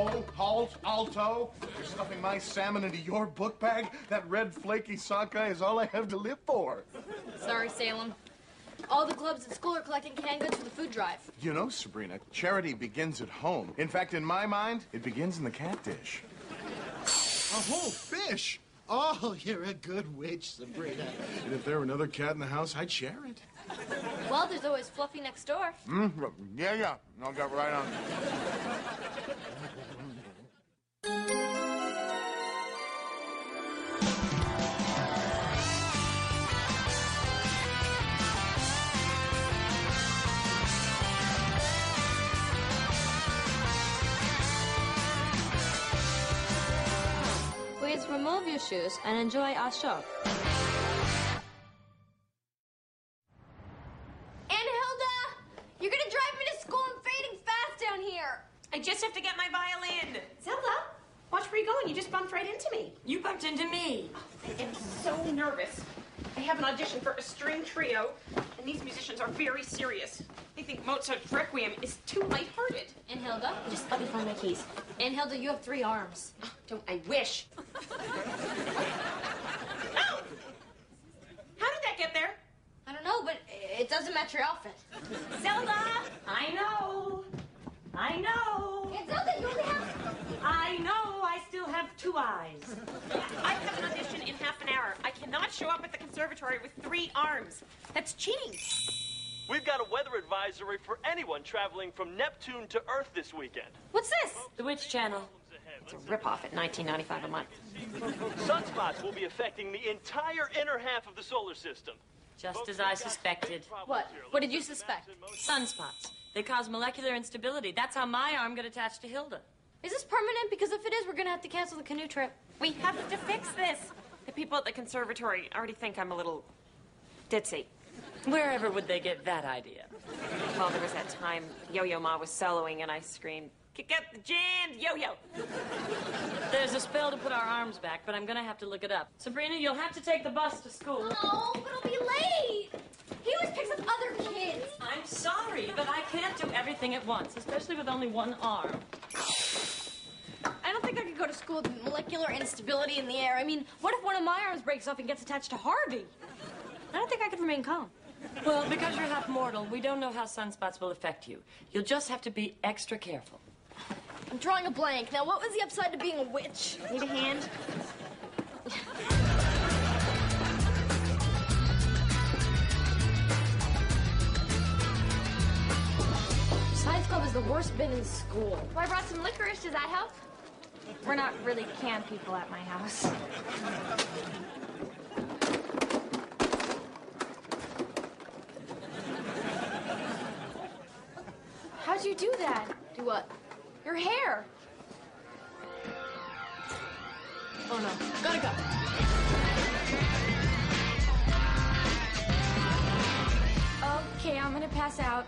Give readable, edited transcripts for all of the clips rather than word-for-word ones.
Whoa, halt, alto. You're stuffing my salmon into your book bag? That red flaky sockeye is all I have to live for. Sorry, Salem. All the clubs at school are collecting canned goods for the food drive. You know, Sabrina, charity begins at home. In fact, in my mind, it begins in the cat dish. A whole fish? Oh, you're a good witch, Sabrina. And if there were another cat in the house, I'd share it. Well, there's always Fluffy next door. Yeah. I'll get right on. Please remove your shoes and enjoy our show. You're gonna drive me to school. I'm fading fast down here. I just have to get my violin. Zelda, watch where you're going. You just bumped right into me. You bumped into me. I am so nervous. I have an audition for a string trio, and these musicians are very serious. They think Mozart's Requiem is too lighthearted. And Hilda? Just let me find my keys. And Hilda, you have 3 arms. Oh, don't I wish. Oh! How did that get there? I don't know, but it doesn't match your outfit. Zelda! I know. And Zelda, you only have... I know. I still have 2 eyes. I have an audition in half an hour. I cannot show up at the conservatory with 3 arms. That's cheating. We've got a weather advisory for anyone traveling from Neptune to Earth this weekend. What's this? The Witch Channel. It's a ripoff at $19.95 a month. Sunspots will be affecting the entire inner half of the solar system. Just as I suspected. What? What did you suspect? Sunspots. They cause molecular instability. That's how my arm got attached to Hilda. Is this permanent? Because if it is, we're gonna have to cancel the canoe trip. We have to fix this. The people at the conservatory already think I'm a little ditzy. Wherever would they get that idea? Well, there was that time Yo-Yo Ma was soloing and I screamed, "Kick out the jammed yo-yo!" There's a spell to put our arms back, but I'm gonna have to look it up. Sabrina, you'll have to take the bus to school. Oh, but I'll be late. He always picks up other kids. I'm sorry, but I can't do everything at once, especially with only 1 arm. I don't think I could go to school with molecular instability in the air. I mean, what if one of my arms breaks off and gets attached to Harvey? I don't think I could remain calm. Well, because you're half mortal, we don't know how sunspots will affect you. You'll just have to be extra careful. I'm drawing a blank. Now, what was the upside to being a witch? Need a hand? Science club is the worst bin in school. Well, I brought some licorice. Does that help? We're not really can people at my house. How'd you do that? Do what? Your hair. Oh, no. Gotta go. Okay, I'm gonna pass out.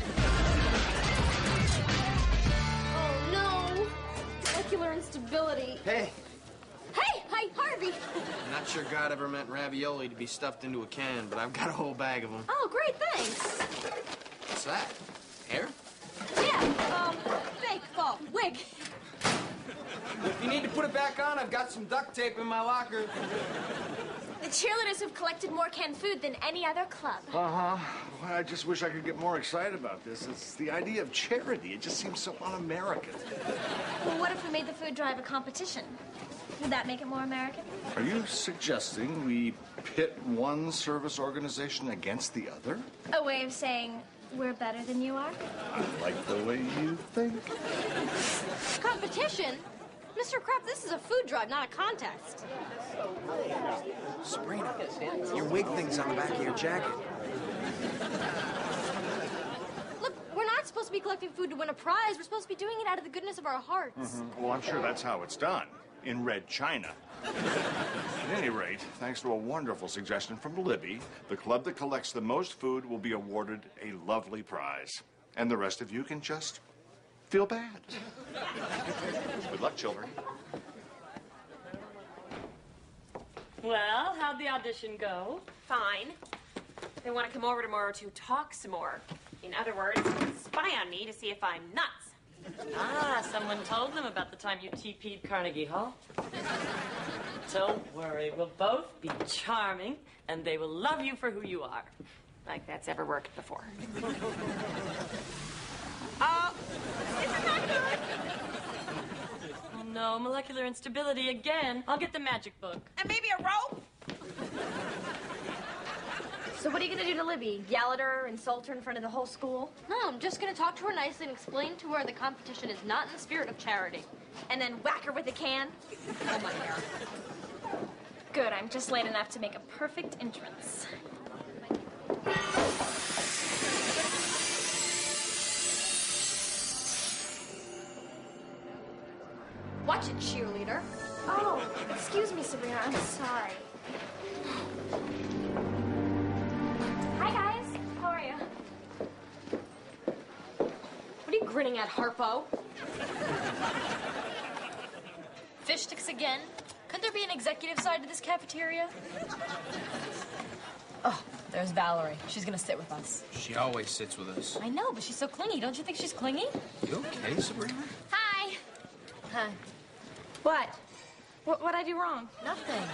Oh, no. Molecular instability. Hey, Hi, Harvey. I'm not sure God ever meant ravioli to be stuffed into a can, but I've got a whole bag of them. Oh, great, thanks. What's that? Hair? Yeah, fake fall, wig. If you need to put it back on, I've got some duct tape in my locker. The cheerleaders have collected more canned food than any other club. Uh-huh. Well, I just wish I could get more excited about this. It's the idea of charity. It just seems so un-American. Well, what if we made the food drive a competition? Would that make it more American? Are you suggesting we pit one service organization against the other? A way of saying we're better than you are? I like the way you think. Competition? Mr. Kraft, this is a food drive, not a contest. Sabrina, your wig thing's on the back of your jacket. Look, we're not supposed to be collecting food to win a prize. We're supposed to be doing it out of the goodness of our hearts. Well, I'm sure that's how it's done, in Red China. At any rate, thanks to a wonderful suggestion from Libby, the club that collects the most food will be awarded a lovely prize. And the rest of you can just feel bad. Good luck, children. Well, how'd the audition go? Fine. They want to come over tomorrow to talk some more. In other words, spy on me to see if I'm nuts. Ah, someone told them about the time you TP'd Carnegie Hall. Don't worry, we'll both be charming, and they will love you for who you are. Like that's ever worked before. Isn't that good? Oh, no, molecular instability again. I'll get the magic book. And maybe a rope? So what are you gonna do to Libby? Yell at her, insult her in front of the whole school? No, I'm just gonna talk to her nicely and explain to her the competition is not in the spirit of charity. And then whack her with a can? Oh, my hair. Good, I'm just late enough to make a perfect entrance. Watch it, cheerleader. Oh, excuse me, Sabrina, I'm sorry. Hi, guys. How are you? What are you grinning at, Harpo? Fish sticks again? Couldn't there be an executive side to this cafeteria? Oh, there's Valerie. She's gonna sit with us. She always sits with us. I know, but she's so clingy. Don't you think she's clingy? You okay, Sabrina? Hi. Huh. What? What'd I do wrong? Nothing.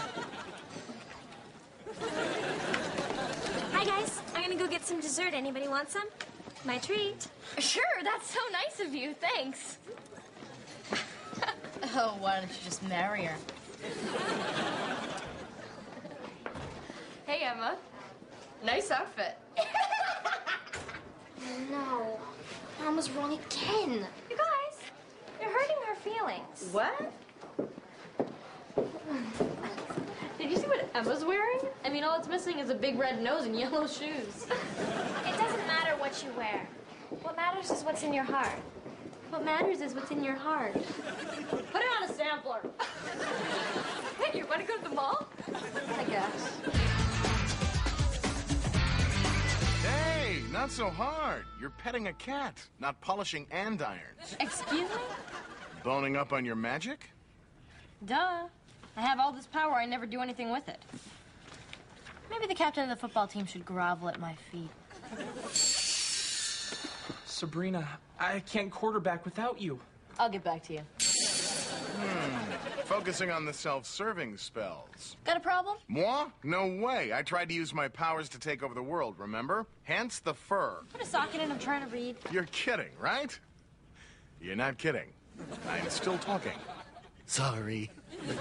Hi, guys. I'm gonna go get some dessert. Anybody want some? My treat. Sure, that's so nice of you. Thanks. Oh, why don't you just marry her? Hey, Emma. Nice outfit. No. Mom was wrong again. You guys, you're hurting her feelings. What? Did you see what Emma's wearing? I mean, all it's missing is a big red nose and yellow shoes. It doesn't matter what you wear. What matters is what's in your heart. What matters is what's in your heart. Put it on a sampler. Hey, you want to go to the mall? I guess. Hey, not so hard. You're petting a cat, not polishing andirons. Excuse me? Boning up on your magic? Duh. I have all this power, I never do anything with it. Maybe the captain of the football team should grovel at my feet. Sabrina, I can't quarterback without you. I'll get back to you. Focusing on the self-serving spells. Got a problem? Moi? No way. I tried to use my powers to take over the world, remember? Hence the fur. Put a socket in, I'm trying to read. You're kidding, right? You're not kidding. I'm still talking. Sorry.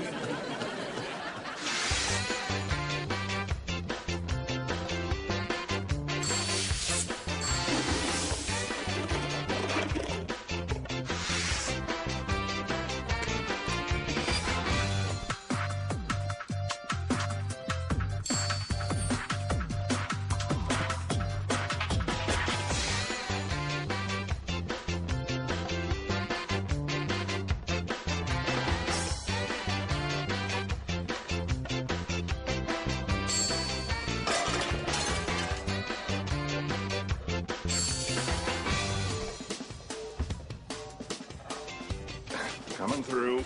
Coming through.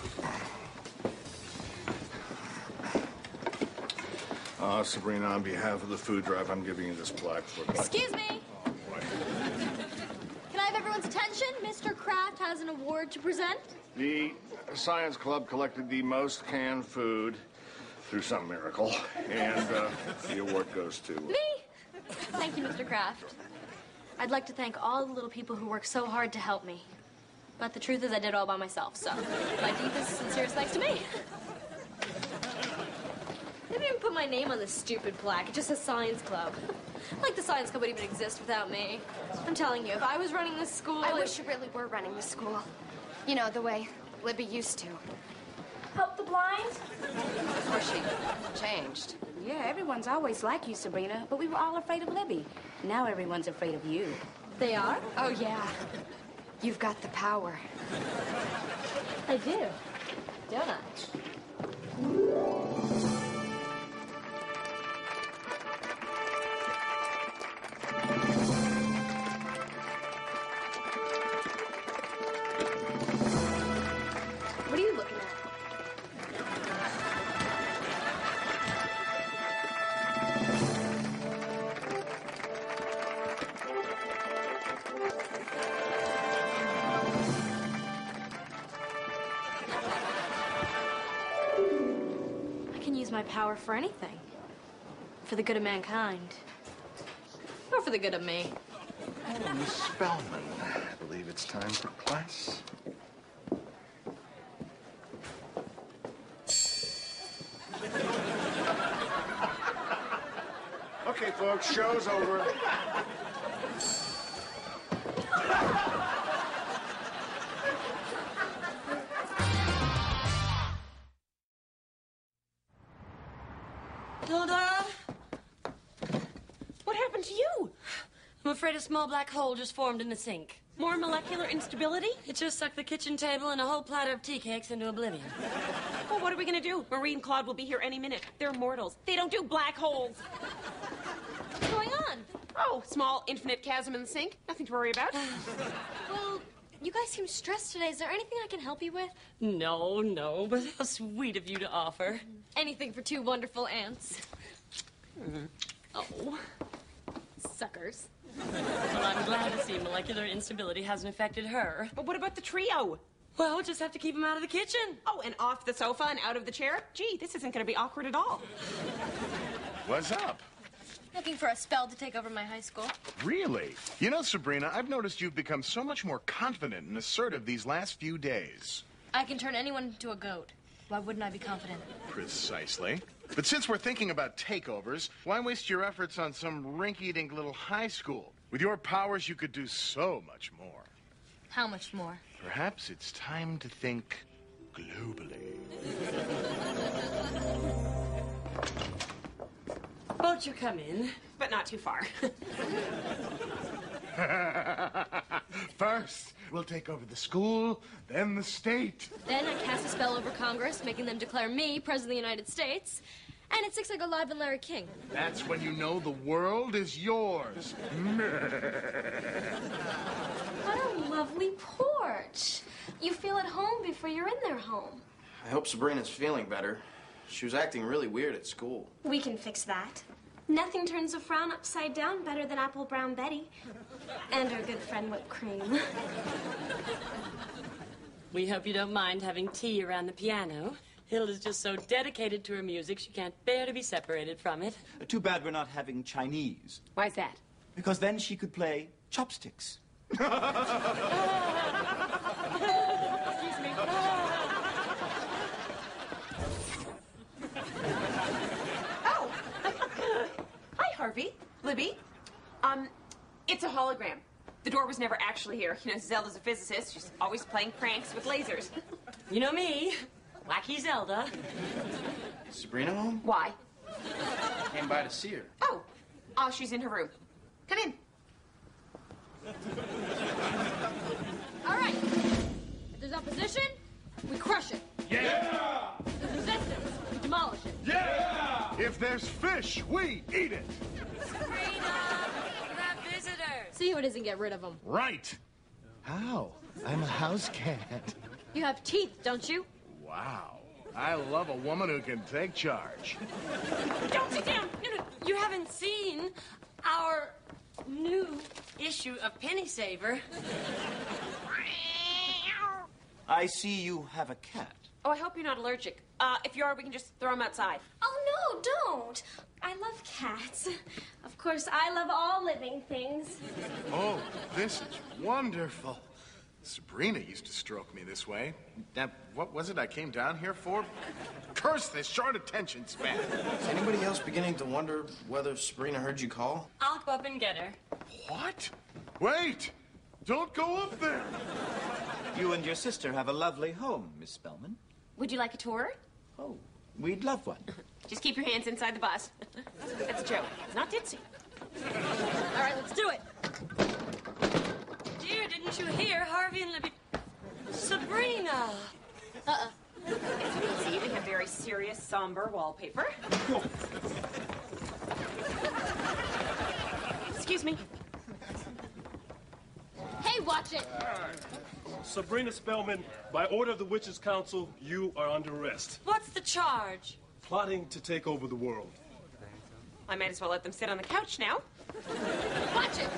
Sabrina, on behalf of the food drive, I'm giving you this plaque for... Excuse me. Oh, boy. Can I have everyone's attention? Mr. Kraft has an award to present. The Science Club collected the most canned food through some miracle, and the award goes to... Me? Thank you, Mr. Kraft. I'd like to thank all the little people who worked so hard to help me. But the truth is I did it all by myself, so my deepest, sincerest thanks to me. They didn't even put my name on this stupid plaque. It just says Science Club. Like the Science Club would even exist without me. I'm telling you, if I was running this school... I wish you really were running the school. You know, the way Libby used to. Help the blind? Before she changed. Yeah, everyone's always like you, Sabrina, but we were all afraid of Libby. Now everyone's afraid of you. They are? Oh, yeah. You've got the power. I do. Don't I? What are you looking at? power for anything. For the good of mankind. Or for the good of me. Oh, Miss Spellman, I believe it's time for class. Okay, folks, show's over. Hilda? What happened to you? I'm afraid a small black hole just formed in the sink. More molecular instability? It just sucked the kitchen table and a whole platter of tea cakes into oblivion. Well, what are we gonna do? Marie and Claude will be here any minute. They're mortals. They don't do black holes. What's going on? Oh, small infinite chasm in the sink. Nothing to worry about. Well, you guys seem stressed today. Is there anything I can help you with? No, but how sweet of you to offer. Anything for two wonderful aunts. Oh. Suckers. Well, I'm glad to see molecular instability hasn't affected her. But what about the trio? Well, we'll just have to keep them out of the kitchen. Oh, and off the sofa and out of the chair? Gee, this isn't gonna be awkward at all. What's up? Looking for a spell to take over my high school. Really? You know, Sabrina, I've noticed you've become so much more confident and assertive these last few days. I can turn anyone into a goat. Why wouldn't I be confident? Precisely. But since we're thinking about takeovers, why waste your efforts on some rinky-dink little high school? With your powers, you could do so much more. How much more? Perhaps it's time to think globally. Won't you come in? But not too far. First, we'll take over the school, then the state. Then I cast a spell over Congress, making them declare me President of the United States. And it sticks like a live and Larry King. That's when you know the world is yours. What a lovely porch. You feel at home before you're in their home. I hope Sabrina's feeling better. She was acting really weird at school. We can fix that. Nothing turns a frown upside down better than Apple Brown Betty. And her good friend whipped cream. We hope you don't mind having tea around the piano. Hilda's just so dedicated to her music, she can't bear to be separated from it. Too bad we're not having Chinese. Why's that? Because then she could play chopsticks. Excuse me. Oh! Hi, Harvey. Libby. It's a hologram. The door was never actually here. You know, Zelda's a physicist. She's always playing pranks with lasers. You know me, Wacky Zelda. Sabrina home? Why? Came by to see her. Oh, she's in her room. Come in. All right. If there's opposition, we crush it. Yeah! If there's resistance, we demolish it. Yeah! If there's fish, we eat it. Sabrina, we have visitors. See who it is and get rid of them. Right. How? I'm a house cat. You have teeth, don't you? Wow. I love a woman who can take charge. Don't sit down. No, you haven't seen our new issue of Penny Saver. I see you have a cat. Oh, I hope you're not allergic. If you are, we can just throw him outside. Oh, no, don't. I love cats. Of course, I love all living things. Oh, this is wonderful. Sabrina used to stroke me this way. Now, what was it I came down here for? Curse this short attention span. Is anybody else beginning to wonder whether Sabrina heard you call? I'll go up and get her. What? Wait! Don't go up there! You and your sister have a lovely home, Miss Spellman. Would you like a tour? Oh, we'd love one. Just keep your hands inside the bus. That's a joke. It's not ditzy. All right, let's do it. Dear, didn't you hear Harvey and Libby? Sabrina! As you can see, they have very serious, somber wallpaper. Excuse me. Hey, watch it. Sabrina Spellman, by order of the Witches' Council, you are under arrest. What's the charge? Plotting to take over the world. I might as well let them sit on the couch now. Watch it.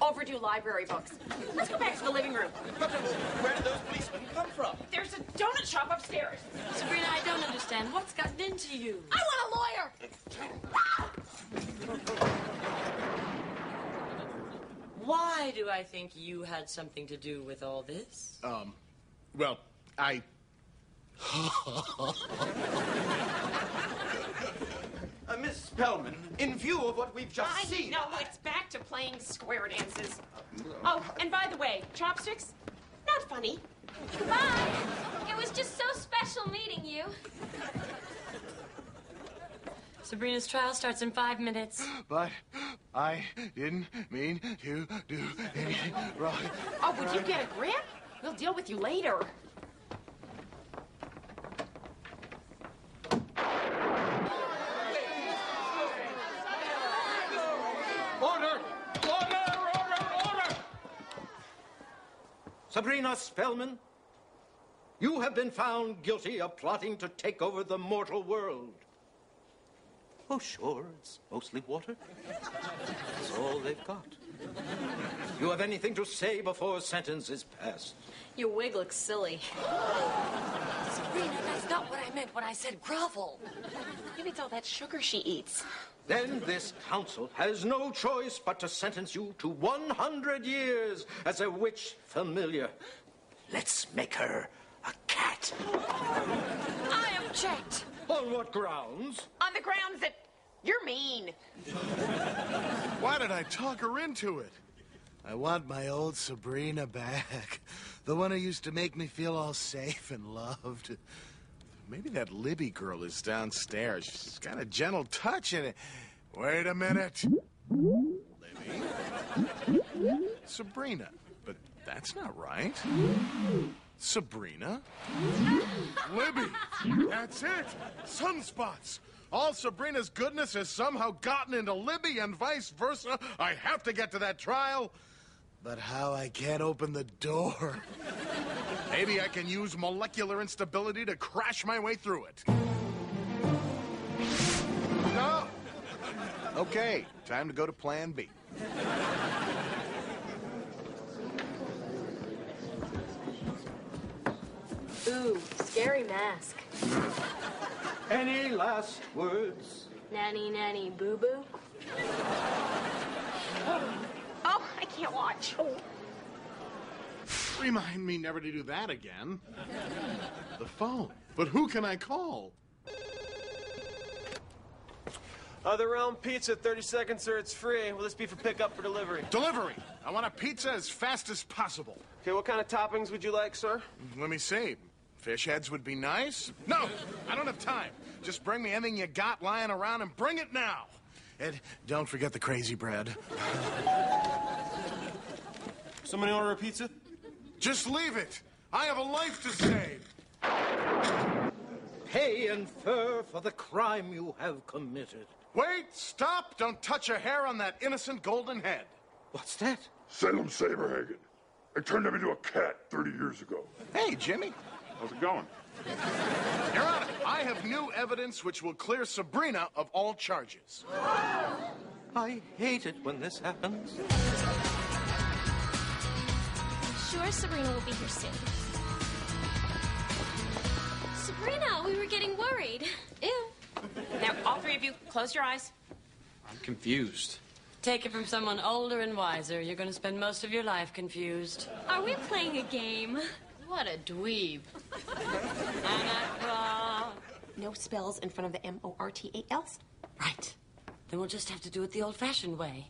overdue library books. Let's go back to the living room. But where did those policemen come from? There's a donut shop upstairs. Sabrina, I don't understand. What's gotten into you? I want a lawyer. Why do I think you had something to do with all this? Well, I... Miss Spellman, in view of what we've just seen... No, it's back to playing square dances. Oh, and by the way, chopsticks, not funny. Goodbye. It was just so special meeting you. Sabrina's trial starts in 5 minutes. But I didn't mean to do anything wrong. Oh, would you get a grip? We'll deal with you later. Order! Sabrina Spellman, you have been found guilty of plotting to take over the mortal world. Oh, sure, it's mostly water. That's all they've got. You have anything to say before sentence is passed? Your wig looks silly. Sabrina, that's not what I meant when I said grovel. Maybe it's all that sugar she eats. Then this council has no choice but to sentence you to 100 years as a witch familiar. Let's make her a cat. I object. On what grounds? On the grounds that you're mean. Why did I talk her into it? I want my old Sabrina back. The one who used to make me feel all safe and loved. Maybe that Libby girl is downstairs. She's got a gentle touch in it. Wait a minute. Libby? Sabrina. But that's not right. Sabrina? Libby! That's it! Sunspots! All Sabrina's goodness has somehow gotten into Libby and vice versa. I have to get to that trial. But how I can't open the door. Maybe I can use molecular instability to crash my way through it. No! Okay, time to go to Plan B. Ooh, scary mask. Any last words? Nanny, nanny, boo-boo. Oh, I can't watch. Oh. Remind me never to do that again. The phone. But who can I call? Other Realm Pizza, 30 seconds, sir. It's free. Will this be for pickup or delivery? Delivery. I want a pizza as fast as possible. Okay, what kind of toppings would you like, sir? Let me see. Fish heads would be nice. No, I don't have time. Just bring me anything you got lying around and bring it now. And don't forget the crazy bread. Somebody order a pizza? Just leave it. I have a life to save. Pay in fur for the crime you have committed. Wait, stop. Don't touch a hair on that innocent golden head. What's that? Salem Saberhagen. I turned him into a cat 30 years ago. Hey, Jimmy. How's it going? Your Honor, I have new evidence which will clear Sabrina of all charges. I hate it when this happens. Sure, Sabrina will be here soon. Sabrina, we were getting worried. Ew. Now, all three of you, close your eyes. I'm confused. Take it from someone older and wiser. You're going to spend most of your life confused. Are we playing a game? What a dweeb. No spells in front of the M-O-R-T-A-Ls. Right. Then we'll just have to do it the old-fashioned way.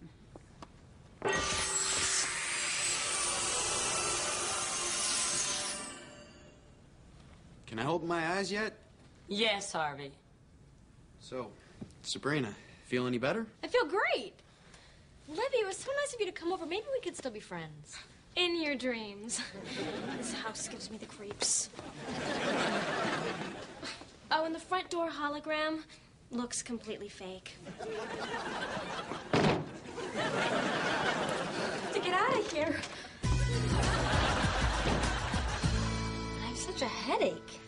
Can I open my eyes yet? Yes, Harvey. So, Sabrina, feel any better? I feel great. Libby, it was so nice of you to come over. Maybe we could still be friends. In your dreams. This house gives me the creeps. Oh, and the front door hologram looks completely fake. To get out of here. I have such a headache.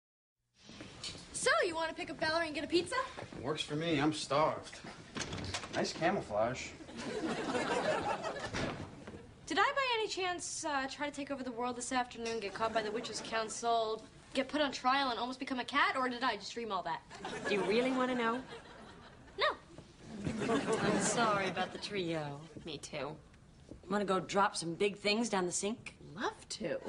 So, you want to pick up Valerie and get a pizza? Works for me. I'm starved. Nice camouflage. Did I, by any chance, try to take over the world this afternoon, get caught by the Witches' Council, get put on trial, and almost become a cat, or did I just dream all that? Do you really want to know? No. I'm sorry about the trio. Me too. Want to go drop some big things down the sink? Love to.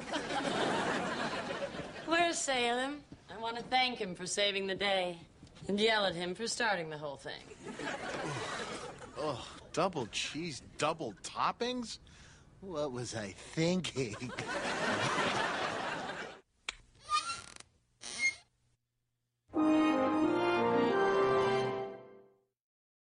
Where's Salem? I want to thank him for saving the day and yell at him for starting the whole thing. Oh, double cheese, double toppings? What was I thinking?